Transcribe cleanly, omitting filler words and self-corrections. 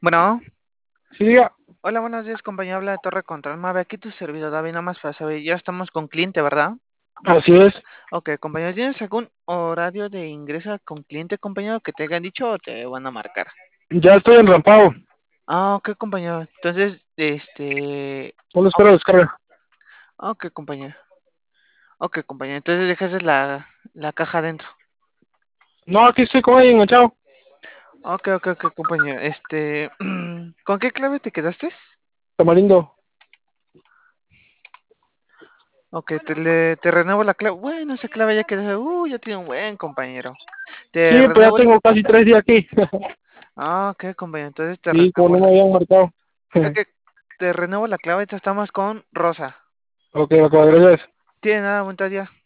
Bueno, Sí, diga. hola, buenos días, compañero. Habla de Torre Control Mave. Aquí tu servidor, David, nada más para saber. Ya estamos con cliente, ¿verdad? Así es. Ok, compañero, ¿tienes algún horario de ingreso con cliente, compañero, que te hayan dicho o te van a marcar? Ya estoy enrampado. Ah, ok, compañero. Entonces, Solo espero descarga. ok, compañero. Ok, compañero. Entonces dejas la caja adentro. No, aquí estoy con alguien enganchado. Ok, compañero. ¿Con qué clave te quedaste? Tamarindo. Ok, te renuevo la clave. Bueno, esa clave ya quedó. Ya tiene un buen compañero. Te Sí, pues ya renuevo. tengo casi 3 días aquí. Ok, compañero. Entonces te Sí, como renuevo no me la. habían marcado. Ok, te renuevo la clave. Ahorita estamos con Rosa. Ok, gracias. Tiene nada, buen día.